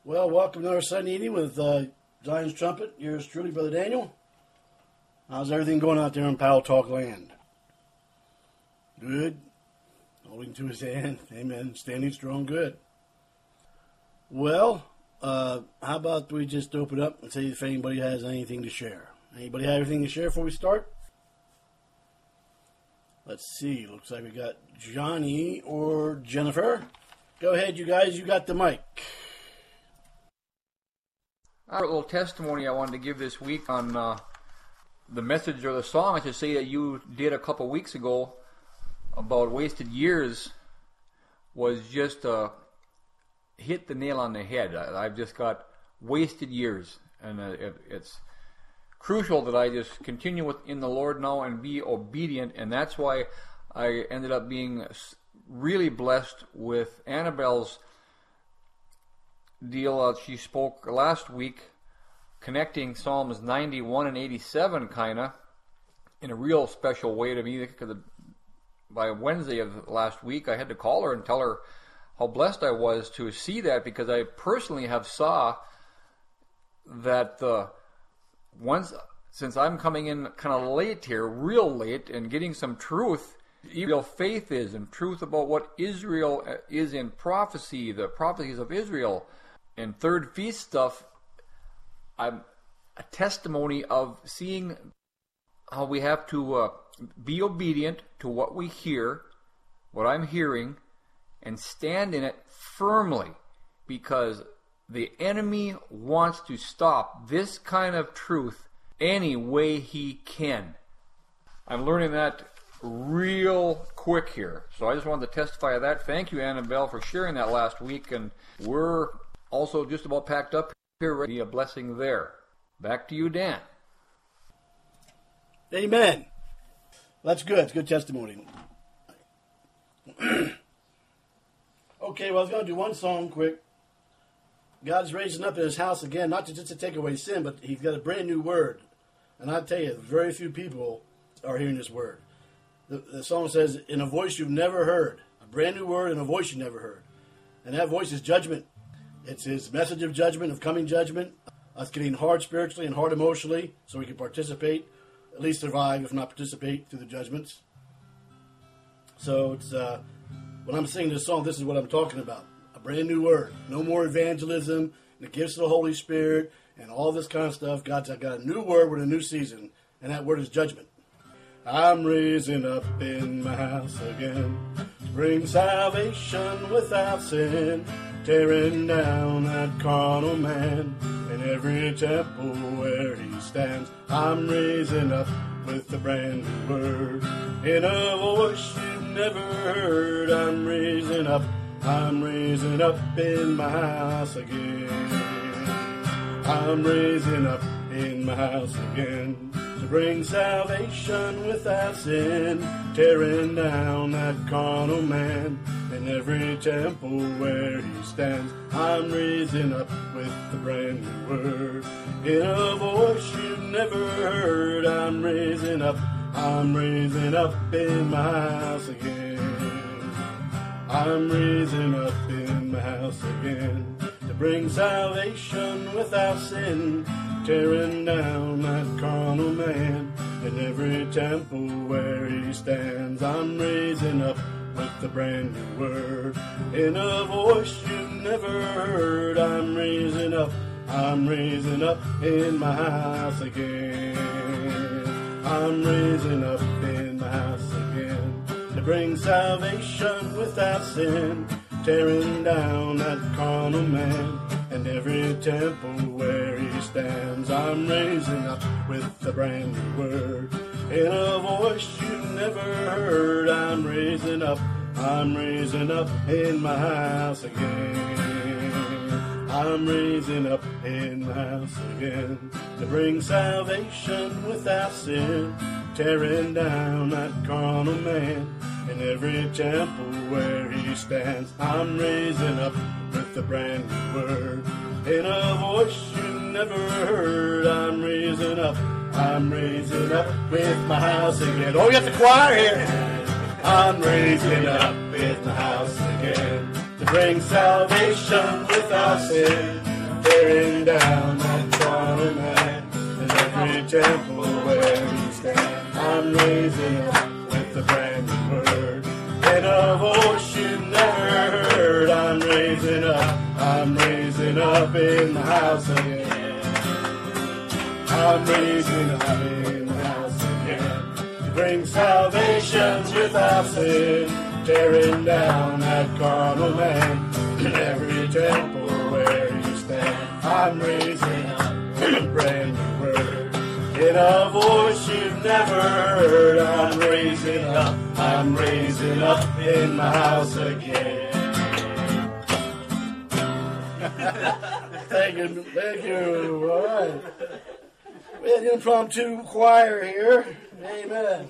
Well, welcome to another Sunday evening with Zion's Trumpet. Yours truly, Brother Daniel. How's everything going out there in Powell Talk land? Good. Holding to his hand. Amen. Standing strong. Good. Well, how about we just open up and see if anybody has anything to share? Anybody have anything to share before we start? Let's see. Looks like we got Johnny or Jennifer. Go ahead, you guys. You got the mic. I have a little testimony I wanted to give this week on the message or the song, I should say, that you did a couple weeks ago about wasted years was just hit the nail on the head. I've just got wasted years, and it's crucial that I just continue in the Lord now and be obedient, and that's why I ended up being really blessed with Annabelle's deal. She spoke last week, connecting Psalms 91 and 87 kind of in a real special way to me, because by Wednesday of last week I had to call her and tell her how blessed I was to see that, because I personally have saw that since I'm coming in kind of late here, real late, and getting some truth, real faith is, and truth about what Israel is in prophecy, the prophecies of Israel, and third feast stuff. I'm a testimony of seeing how we have to be obedient to what we hear, what I'm hearing, and stand in it firmly, because the enemy wants to stop this kind of truth any way he can. I'm learning that real quick here. So I just wanted to testify of that. Thank you, Annabelle, for sharing that last week, and we're also just about packed up here. Be a blessing there. Back to you, Dan. Amen. That's good. It's good testimony. Okay, well, I was going to do one song quick. God's raising up in his house again, not just to take away sin, but he's got a brand new word. And I tell you, very few people are hearing this word. The song says, in a voice you've never heard. A brand new word in a voice you've never heard. And that voice is judgment. It's his message of judgment, of coming judgment, us getting hard spiritually and hard emotionally so we can participate, at least survive, if not participate, through the judgments. So it's when I'm singing this song, this is what I'm talking about. A brand new word. No more evangelism, the gifts of the Holy Spirit, and all this kind of stuff. God's got a new word with a new season, and that word is judgment. I'm raising up in my house again to bring salvation without sin, tearing down that carnal man in every temple where he stands. I'm raising up with the brand new word in a voice you've never heard. I'm raising up in my house again. I'm raising up in my house again to bring salvation without sin, tearing down that carnal man in every temple where he stands. I'm raising up with the brand new word in a voice you've never heard. I'm raising up in my house again. I'm raising up in my house again to bring salvation without sin, tearing down that carnal man in every temple where he stands. I'm raising up with the brand new word in a voice you've never heard. I'm raising up in my house again. I'm raising up in my house again to bring salvation without sin, tearing down that carnal man and every temple where he stands. I'm raising up with the brand new word in a voice you've never heard. I'm raising up in my house again. I'm raising up in my house again to bring salvation without sin, tearing down that carnal man in every temple where he stands. I'm raising up with the brand new word in a voice you never heard. I'm raising up with my house again. Oh, you got the choir here. I'm raising up with my house again to bring salvation without sin, tearing down that carnal man, and every temple where he stands. I'm raising up with the brand new word, and a voice you've never heard. I'm raising up in the house again. I'm raising up in the house again, to bring salvation without sin, tearing down that carnal man, in every temple where you stand. I'm raising up a brand new word, in a voice you've never heard. I'm raising up in my house again. Thank you. All right. We had an impromptu choir here. Amen.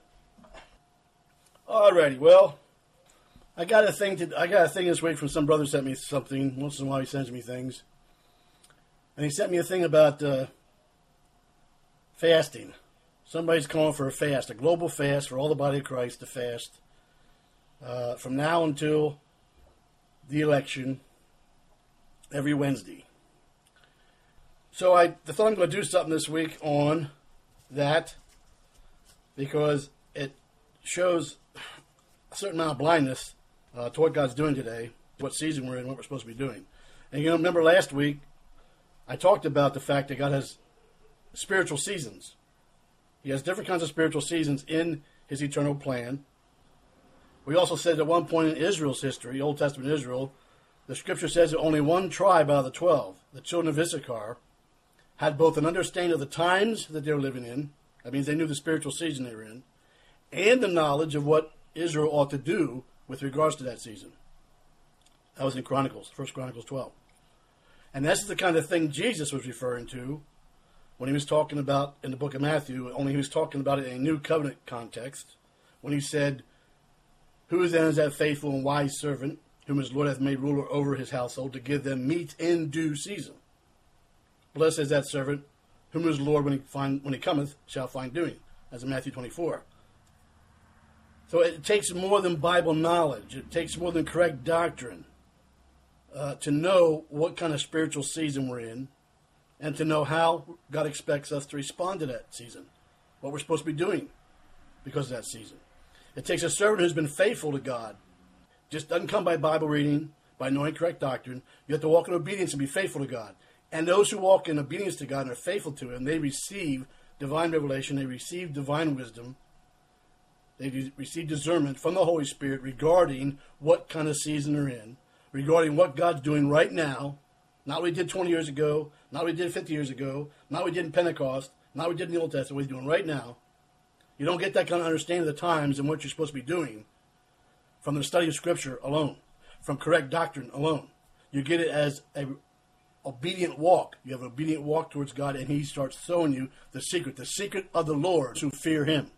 Alrighty, well, I got a thing this week from some brother sent me something. Once in a while he sends me things. And he sent me a thing about fasting. Somebody's calling for a fast, a global fast for all the body of Christ to fast from now until the election every Wednesday. So I thought I'm going to do something this week on that because it shows a certain amount of blindness to what God's doing today, what season we're in, what we're supposed to be doing. And you know, remember last week I talked about the fact that God has spiritual seasons. He has different kinds of spiritual seasons in his eternal plan. We also said at one point in Israel's history, Old Testament Israel, the scripture says that only one tribe out of the 12, the children of Issachar, had both an understanding of the times that they were living in, that means they knew the spiritual season they were in, and the knowledge of what Israel ought to do with regards to that season. That was in Chronicles, 1 Chronicles 12. And this is the kind of thing Jesus was referring to when he was talking about in the book of Matthew, only he was talking about it in a new covenant context, when he said, "Who then is that faithful and wise servant, whom his Lord hath made ruler over his household, to give them meat in due season? Blessed is that servant, whom his Lord, when he cometh, shall find doing," as in Matthew 24. So it takes more than Bible knowledge. It takes more than correct doctrine to know what kind of spiritual season we're in and to know how God expects us to respond to that season, what we're supposed to be doing because of that season. It takes a servant who's been faithful to God. Just doesn't come by Bible reading, by knowing correct doctrine. You have to walk in obedience and be faithful to God. And those who walk in obedience to God and are faithful to him, they receive divine revelation, they receive divine wisdom, they receive discernment from the Holy Spirit regarding what kind of season they're in, regarding what God's doing right now, not what he did 20 years ago, not what he did 50 years ago, not what he did in Pentecost, not what he did in the Old Testament, what he's doing right now. You don't get that kind of understanding of the times and what you're supposed to be doing from the study of Scripture alone, from correct doctrine alone. You get it as an obedient walk. You have an obedient walk towards God, and he starts showing you the secret of the Lord who fear him.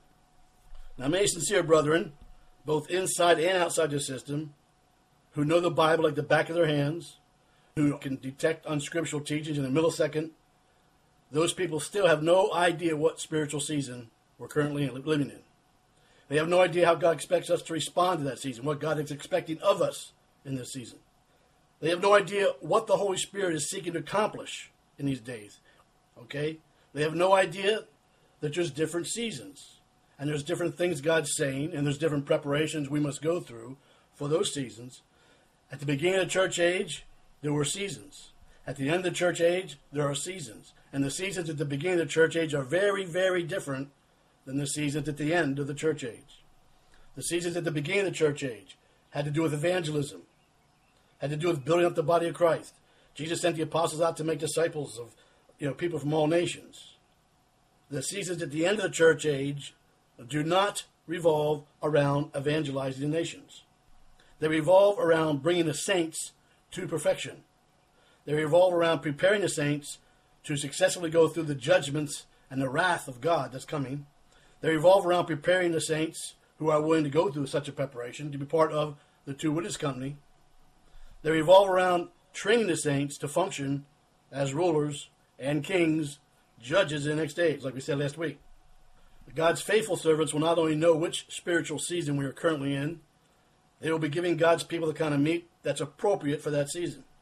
Now, many sincere brethren, both inside and outside the system, who know the Bible like the back of their hands, who can detect unscriptural teachings in a millisecond, those people still have no idea what spiritual season we're currently living in. They have no idea how God expects us to respond to that season, what God is expecting of us in this season. They have no idea what the Holy Spirit is seeking to accomplish in these days. Okay? They have no idea that there's different seasons. And there's different things God's saying, and there's different preparations we must go through for those seasons. At the beginning of the church age, there were seasons. At the end of the church age, there are seasons. And the seasons at the beginning of the church age are very, very different than the seasons at the end of the church age. The seasons at the beginning of the church age had to do with evangelism, had to do with building up the body of Christ. Jesus sent the apostles out to make disciples of people from all nations. The seasons at the end of the church age do not revolve around evangelizing the nations. They revolve around bringing the saints to perfection. They revolve around preparing the saints to successfully go through the judgments and the wrath of God that's coming. They revolve around preparing the saints who are willing to go through such a preparation to be part of the two witness company. They revolve around training the saints to function as rulers and kings, judges in the next age, like we said last week. God's faithful servants will not only know which spiritual season we are currently in, they will be giving God's people the kind of meat that's appropriate for that season.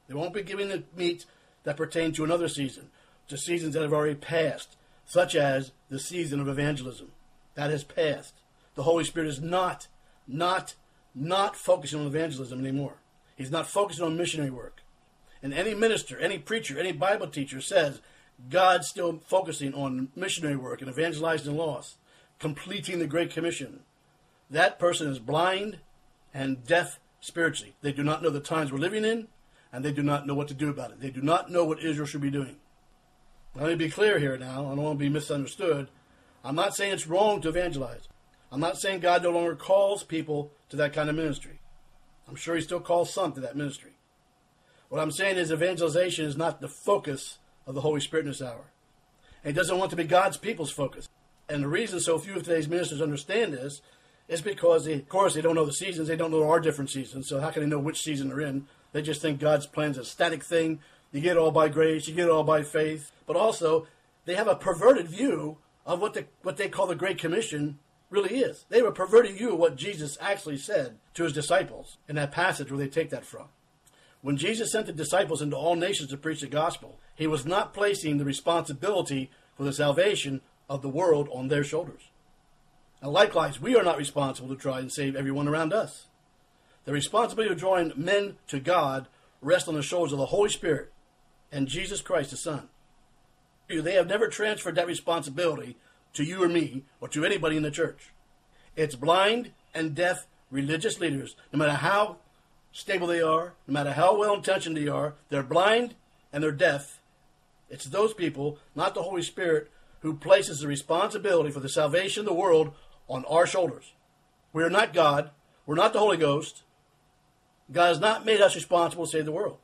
They won't be giving the meat that pertain to another season, to seasons that have already passed, such as the season of evangelism. That has passed. The Holy Spirit is not focusing on evangelism anymore. He's not focusing on missionary work. And any minister, any preacher, any Bible teacher says God's still focusing on missionary work and evangelizing the lost, completing the Great Commission. That person is blind and deaf spiritually. They do not know the times we're living in, and they do not know what to do about it. They do not know what Israel should be doing. Let me be clear here now. I don't want to be misunderstood. I'm not saying it's wrong to evangelize. I'm not saying God no longer calls people to that kind of ministry. I'm sure he still calls some to that ministry. What I'm saying is evangelization is not the focus of the Holy Spirit in this hour. And he doesn't want to be God's people's focus. And the reason so few of today's ministers understand this is because, of course, they don't know the seasons. They don't know there are different seasons. So how can they know which season they're in? They just think God's plan is a static thing. You get it all by grace. You get it all by faith. But also, they have a perverted view of what they call the Great Commission really is. They have a perverted view of what Jesus actually said to his disciples in that passage where they take that from. When Jesus sent the disciples into all nations to preach the gospel, he was not placing the responsibility for the salvation of the world on their shoulders. And likewise, we are not responsible to try and save everyone around us. The responsibility of drawing men to God rests on the shoulders of the Holy Spirit and Jesus Christ, the Son. They have never transferred that responsibility to you or me or to anybody in the church. It's blind and deaf religious leaders, no matter how stable they are, no matter how well-intentioned they are, they're blind and they're deaf. It's those people, not the Holy Spirit, who places the responsibility for the salvation of the world on our shoulders. We are not God. We're not the Holy Ghost. God has not made us responsible to save the world.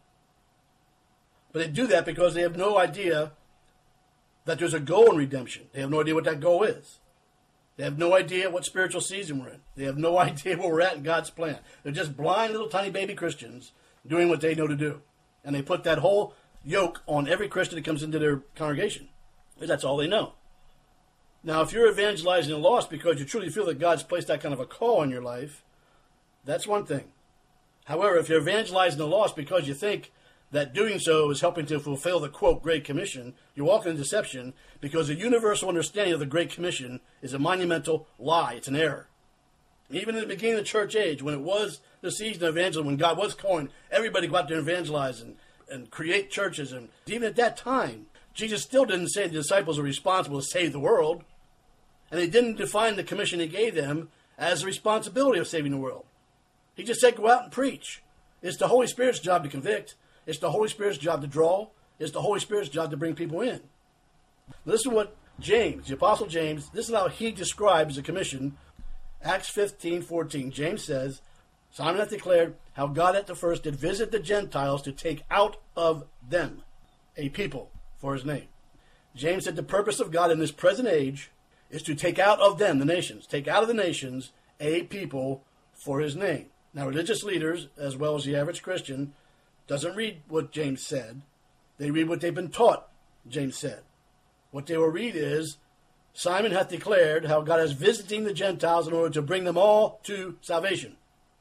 But they do that because they have no idea that there's a goal in redemption. They have no idea what that goal is. They have no idea what spiritual season we're in. They have no idea where we're at in God's plan. They're just blind little tiny baby Christians doing what they know to do. And they put that whole yoke on every Christian that comes into their congregation. That's all they know. Now, if you're evangelizing the lost because you truly feel that God's placed that kind of a call on your life, that's one thing. However, if you're evangelizing the lost because you think that doing so is helping to fulfill the, quote, Great Commission, you walk in deception because the universal understanding of the Great Commission is a monumental lie. It's an error. Even in the beginning of the church age, when it was the season of evangelism, when God was calling everybody to go out there and evangelize and create churches, and even at that time, Jesus still didn't say the disciples are responsible to save the world, and he didn't define the commission he gave them as the responsibility of saving the world. He just said, go out and preach. It's the Holy Spirit's job to convict. It's the Holy Spirit's job to draw. It's the Holy Spirit's job to bring people in. Listen to what James, the Apostle James, this is how he describes the commission. Acts 15:14. James says, Simon hath declared how God at the first did visit the Gentiles to take out of them a people for his name. James said the purpose of God in this present age is to take out of them, the nations, take out of the nations a people for his name. Now, religious leaders, as well as the average Christian, doesn't read what James said. They read what they've been taught, James said. What they will read is, Simon hath declared how God is visiting the Gentiles in order to bring them all to salvation.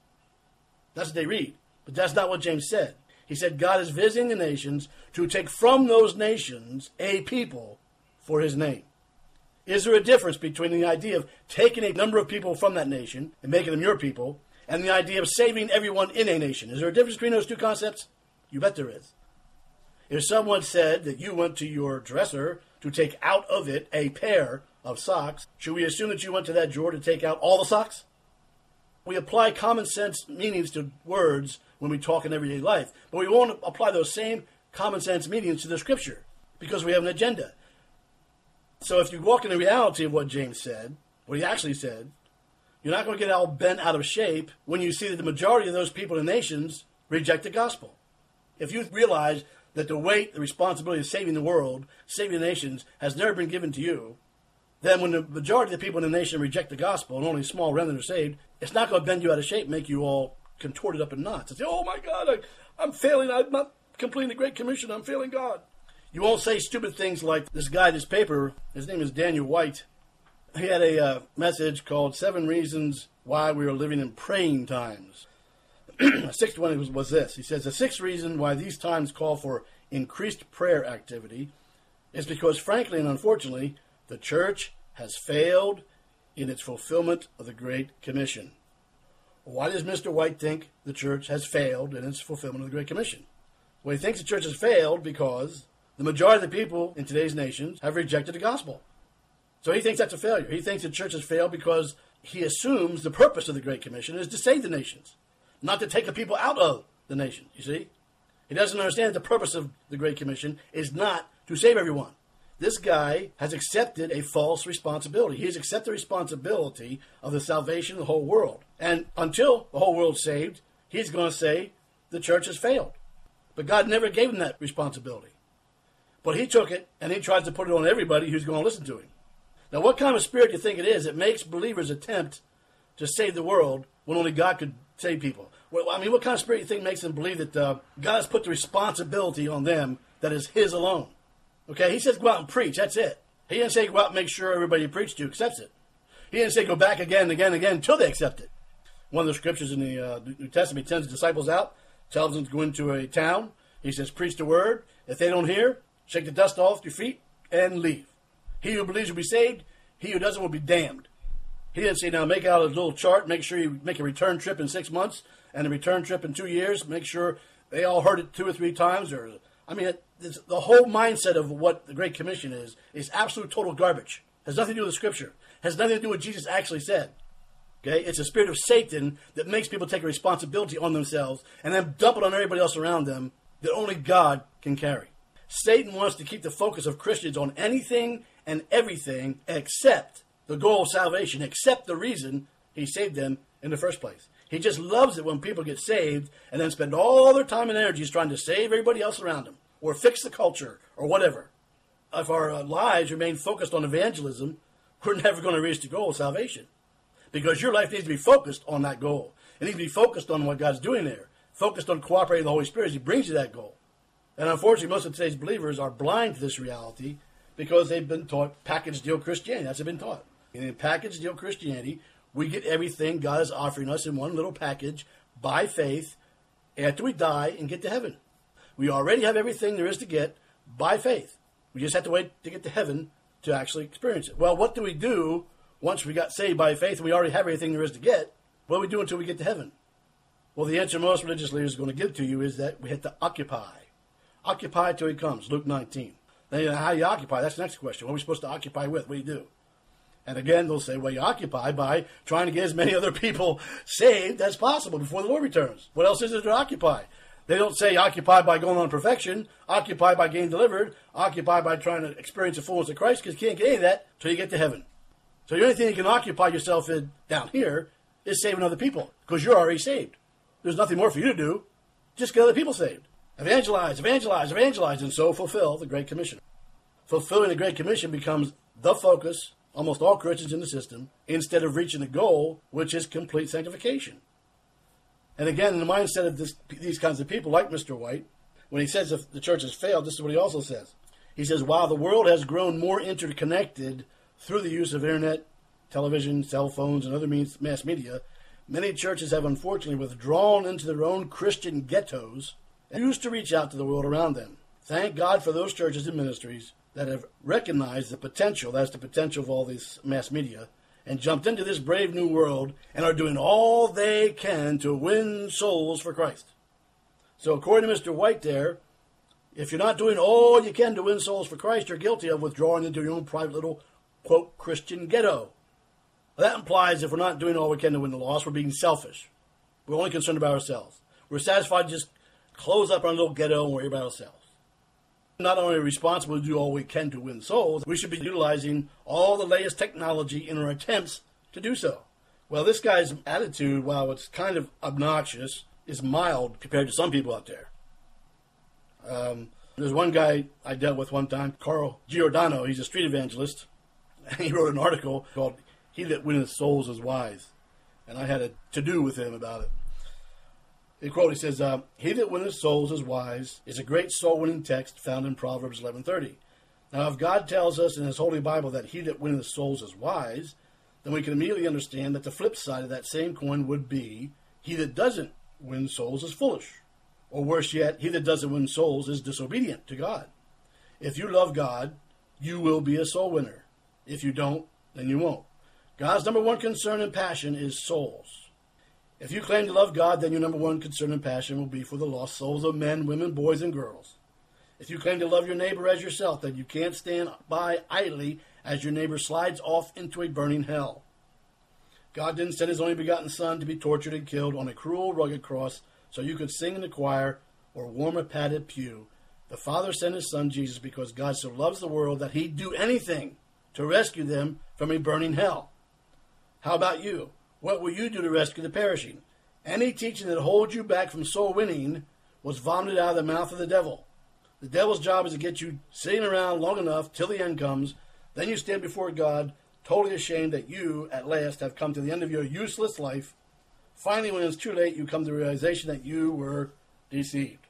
That's what they read. But that's not what James said. He said God is visiting the nations to take from those nations a people for his name. Is there a difference between the idea of taking a number of people from that nation and making them your people and the idea of saving everyone in a nation? Is there a difference between those two concepts? You bet there is. If someone said that you went to your dresser to take out of it a pair of socks, should we assume that you went to that drawer to take out all the socks? We apply common sense meanings to words when we talk in everyday life, but we won't apply those same common sense meanings to the Scripture because we have an agenda. So if you walk in the reality of what James said, what he actually said, you're not going to get all bent out of shape when you see that the majority of those people in the nations reject the gospel. If you realize that the weight, the responsibility of saving the world, saving the nations, has never been given to you, then when the majority of the people in the nation reject the gospel and only a small remnant are saved, it's not going to bend you out of shape, make you all contorted up in knots and say, oh my God, I'm failing, I'm not completing the Great Commission, I'm failing God. You won't say stupid things like this guy, this paper, his name is Daniel White. He had a message called 7 Reasons Why We Are Living in Praying Times. The sixth one was this. He says, the sixth reason why these times call for increased prayer activity is because, frankly and unfortunately, the church has failed in its fulfillment of the Great Commission. Why does Mr. White think the church has failed in its fulfillment of the Great Commission? Well, he thinks the church has failed because the majority of the people in today's nations have rejected the gospel. So he thinks that's a failure. He thinks the church has failed because he assumes the purpose of the Great Commission is to save the nations, not to take the people out of the nation, you see? He doesn't understand that the purpose of the Great Commission is not to save everyone. This guy has accepted a false responsibility. He has accepted the responsibility of the salvation of the whole world. And until the whole world's saved, he's going to say the church has failed. But God never gave him that responsibility. But he took it, and he tries to put it on everybody who's going to listen to him. Now, what kind of spirit do you think it is that makes believers attempt to save the world when only God could save people? Well, I mean, what kind of spirit do you think makes them believe that God has put the responsibility on them that is his alone? Okay, he says go out and preach, that's it. He didn't say go out and make sure everybody you preach to accepts it. He didn't say go back again and again and again until they accept it. One of the scriptures in the New Testament, he sends his disciples out, tells them to go into a town. He says, preach the word. If they don't hear, shake the dust off your feet and leave. He who believes will be saved. He who doesn't will be damned. He didn't say, now make out a little chart, make sure you make a return trip in 6 months and a return trip in 2 years. Make sure they all heard it 2 or 3 times. The whole mindset of what the Great Commission is absolute total garbage. Has nothing to do with the Scripture. Has nothing to do with what Jesus actually said. Okay, it's a spirit of Satan that makes people take a responsibility on themselves and then dump it on everybody else around them that only God can carry. Satan wants to keep the focus of Christians on anything and everything except the goal of salvation, except the reason he saved them in the first place. He just loves it when people get saved and then spend all their time and energies trying to save everybody else around them or fix the culture or whatever. If our lives remain focused on evangelism, we're never going to reach the goal of salvation. Because your life needs to be focused on that goal. It needs to be focused on what God's doing there. Focused on cooperating with the Holy Spirit as he brings you that goal. And unfortunately, most of today's believers are blind to this reality because they've been taught package deal Christianity. That's what they've been taught. And in package deal Christianity, we get everything God is offering us in one little package by faith after we die and get to heaven. We already have everything there is to get by faith. We just have to wait to get to heaven to actually experience it. Well, what do we do once we got saved by faith and we already have everything there is to get? What do we do until we get to heaven? Well, the answer most religious leaders are going to give to you is that we have to occupy. Occupy till he comes, Luke 19. Then how you occupy, that's the next question. What are we supposed to occupy with? What do you do? And again, they'll say, well, you occupy by trying to get as many other people saved as possible before the Lord returns. What else is there to occupy? They don't say occupy by going on perfection, occupy by getting delivered, occupy by trying to experience the fullness of Christ, because you can't get any of that until you get to heaven. So the only thing you can occupy yourself in down here is saving other people, because you're already saved. There's nothing more for you to do. Just get other people saved. Evangelize, evangelize, evangelize, and so fulfill the Great Commission. Fulfilling the Great Commission becomes the focus, almost all Christians in the system, instead of reaching the goal, which is complete sanctification. And again, in the mindset of these kinds of people, like Mr. White, when he says if the church has failed, this is what he also says. He says, while the world has grown more interconnected through the use of internet, television, cell phones, and other mass media, many churches have unfortunately withdrawn into their own Christian ghettos and used to reach out to the world around them. Thank God for those churches and ministries that have recognized the potential, that's the potential of all this mass media, and jumped into this brave new world and are doing all they can to win souls for Christ. So according to Mr. White there, if you're not doing all you can to win souls for Christ, you're guilty of withdrawing into your own private little, quote, Christian ghetto. That implies if we're not doing all we can to win the lost, we're being selfish. We're only concerned about ourselves. We're satisfied to just close up our little ghetto and worry about ourselves. Not only are we responsible to do all we can to win souls, we should be utilizing all the latest technology in our attempts to do so. Well, this guy's attitude, while it's kind of obnoxious, is mild compared to some people out there. There's one guy I dealt with one time, Carl Giordano. He's a street evangelist. And he wrote an article called He That Winneth Souls Is Wise. And I had a to-do with him about it. He says, He that winneth souls is wise is a great soul-winning text found in Proverbs 11:30. Now, if God tells us in his Holy Bible that he that winneth souls is wise, then we can immediately understand that the flip side of that same coin would be he that doesn't wins souls is foolish. Or worse yet, he that doesn't win souls is disobedient to God. If you love God, you will be a soul winner. If you don't, then you won't. God's number one concern and passion is souls. If you claim to love God, then your number one concern and passion will be for the lost souls of men, women, boys, and girls. If you claim to love your neighbor as yourself, then you can't stand by idly as your neighbor slides off into a burning hell. God didn't send his only begotten Son to be tortured and killed on a cruel, rugged cross so you could sing in the choir or warm a padded pew. The Father sent his Son, Jesus, because God so loves the world that he'd do anything to rescue them from a burning hell. How about you? What will you do to rescue the perishing? Any teaching that holds you back from soul winning was vomited out of the mouth of the devil. The devil's job is to get you sitting around long enough till the end comes. Then you stand before God, totally ashamed that you, at last, have come to the end of your useless life. Finally, when it's too late, you come to the realization that you were deceived.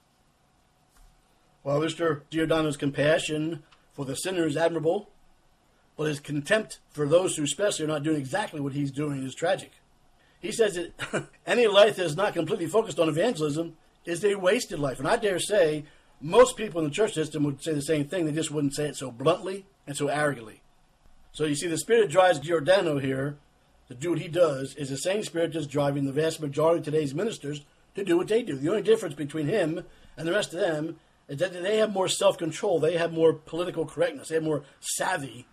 While Mr. Giordano's compassion for the sinner is admirable, but his contempt for those who especially are not doing exactly what he's doing is tragic. He says that any life that is not completely focused on evangelism is a wasted life. And I dare say most people in the church system would say the same thing. They just wouldn't say it so bluntly and so arrogantly. So you see, the spirit that drives Giordano here to do what he does is the same spirit that's driving the vast majority of today's ministers to do what they do. The only difference between him and the rest of them is that they have more self-control. They have more political correctness. They have more savvy.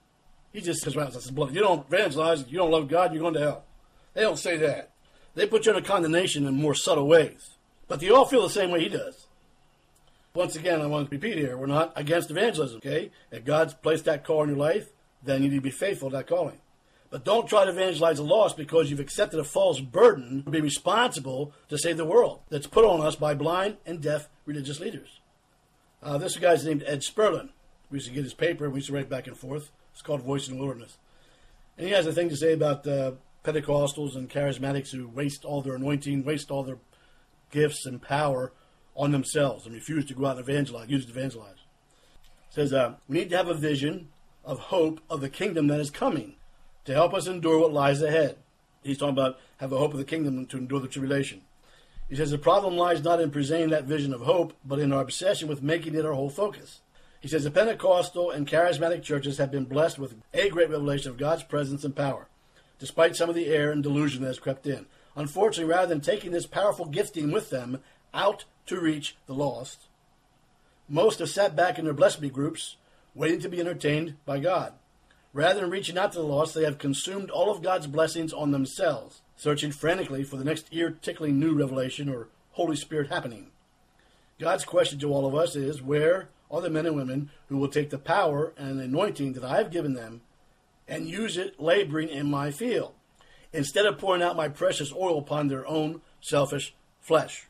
He just says, well, you don't evangelize, you don't love God, you're going to hell. They don't say that. They put you under condemnation in more subtle ways. But they all feel the same way he does. Once again, I want to repeat here, we're not against evangelism, okay? If God's placed that call in your life, then you need to be faithful to that calling. But don't try to evangelize the lost because you've accepted a false burden to be responsible to save the world that's put on us by blind and deaf religious leaders. This guy's named Ed Sperlin. We used to get his paper, and we used to write back and forth. It's called Voice in the Wilderness. And he has a thing to say about Pentecostals and charismatics who waste all their anointing, waste all their gifts and power on themselves and refuse to go out and evangelize, use it to evangelize. It says, we need to have a vision of hope of the kingdom that is coming to help us endure what lies ahead. He's talking about have a hope of the kingdom to endure the tribulation. He says the problem lies not in presenting that vision of hope, but in our obsession with making it our whole focus. He says the Pentecostal and charismatic churches have been blessed with a great revelation of God's presence and power, despite some of the error and delusion that has crept in. Unfortunately, rather than taking this powerful gifting with them out to reach the lost, most have sat back in their blessed be groups, waiting to be entertained by God. Rather than reaching out to the lost, they have consumed all of God's blessings on themselves, searching frantically for the next ear-tickling new revelation or Holy Spirit happening. God's question to all of us is, where are the men and women who will take the power and anointing that I have given them and use it laboring in my field, instead of pouring out my precious oil upon their own selfish flesh?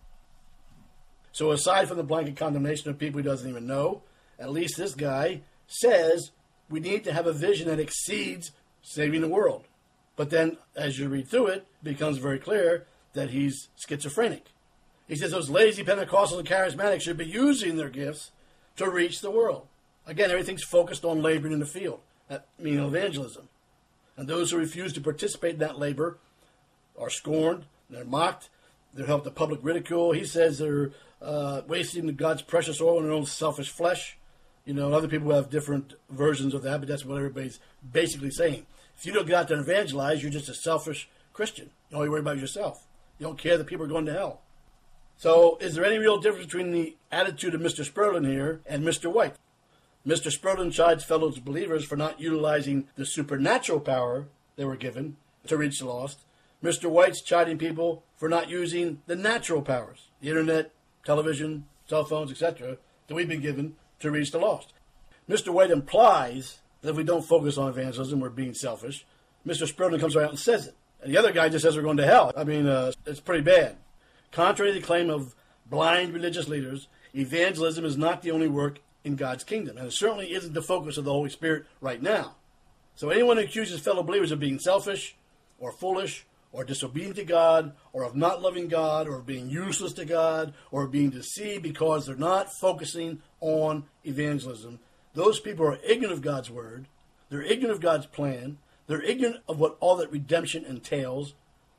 So aside from the blanket condemnation of people he doesn't even know, at least this guy says we need to have a vision that exceeds saving the world. But then, as you read through it, it becomes very clear that he's schizophrenic. He says those lazy Pentecostals and charismatics should be using their gifts to reach the world. Again, everything's focused on laboring in the field, meaning evangelism. And those who refuse to participate in that labor are scorned, they're mocked, they're held to public ridicule. He says they're wasting God's precious oil in their own selfish flesh. You know, other people have different versions of that, but that's what everybody's basically saying. If you don't get out there and evangelize, you're just a selfish Christian. You only worry about yourself. You don't care that people are going to hell. So is there any real difference between the attitude of Mr. Sperlin here and Mr. White? Mr. Sperlin chides fellow believers for not utilizing the supernatural power they were given to reach the lost. Mr. White's chiding people for not using the natural powers, the internet, television, cell phones, etc., that we've been given to reach the lost. Mr. White implies that if we don't focus on evangelism, we're being selfish. Mr. Sperlin comes right out and says it. And the other guy just says we're going to hell. I mean, it's pretty bad. Contrary to the claim of blind religious leaders, evangelism is not the only work in God's kingdom. And it certainly isn't the focus of the Holy Spirit right now. So anyone who accuses fellow believers of being selfish or foolish or disobedient to God or of not loving God or of being useless to God or of being deceived because they're not focusing on evangelism, those people are ignorant of God's word. They're ignorant of God's plan. They're ignorant of what all that redemption entails.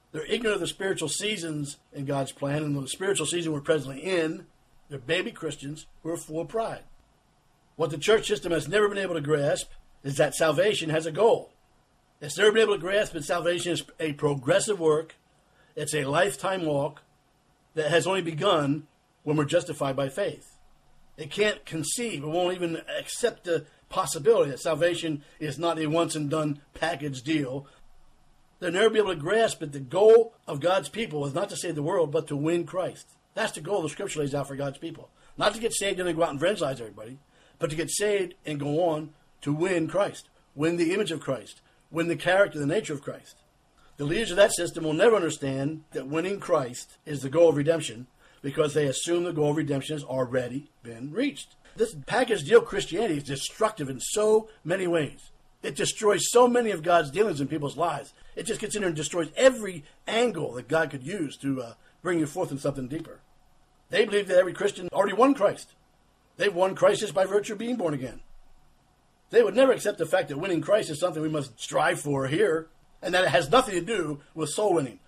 They're ignorant of the spiritual seasons in God's plan, and the spiritual season we're presently in, they're baby Christians who are full of pride. What the church system has never been able to grasp is that salvation has a goal. It's never been able to grasp that salvation is a progressive work. It's a lifetime walk that has only begun when we're justified by faith. It can't conceive, it won't even accept the possibility that salvation is not a once-and-done package deal. They'll never be able to grasp that the goal of God's people is not to save the world, but to win Christ. That's the goal the Scripture lays out for God's people. Not to get saved and then go out and evangelize everybody, but to get saved and go on to win Christ, win the image of Christ, win the character, the nature of Christ. The leaders of that system will never understand that winning Christ is the goal of redemption because they assume the goal of redemption has already been reached. This package deal Christianity is destructive in so many ways. It destroys so many of God's dealings in people's lives. It just gets in there and destroys every angle that God could use to bring you forth in something deeper. They believe that every Christian already won Christ. They've won Christ just by virtue of being born again. They would never accept the fact that winning Christ is something we must strive for here, and that it has nothing to do with soul winning.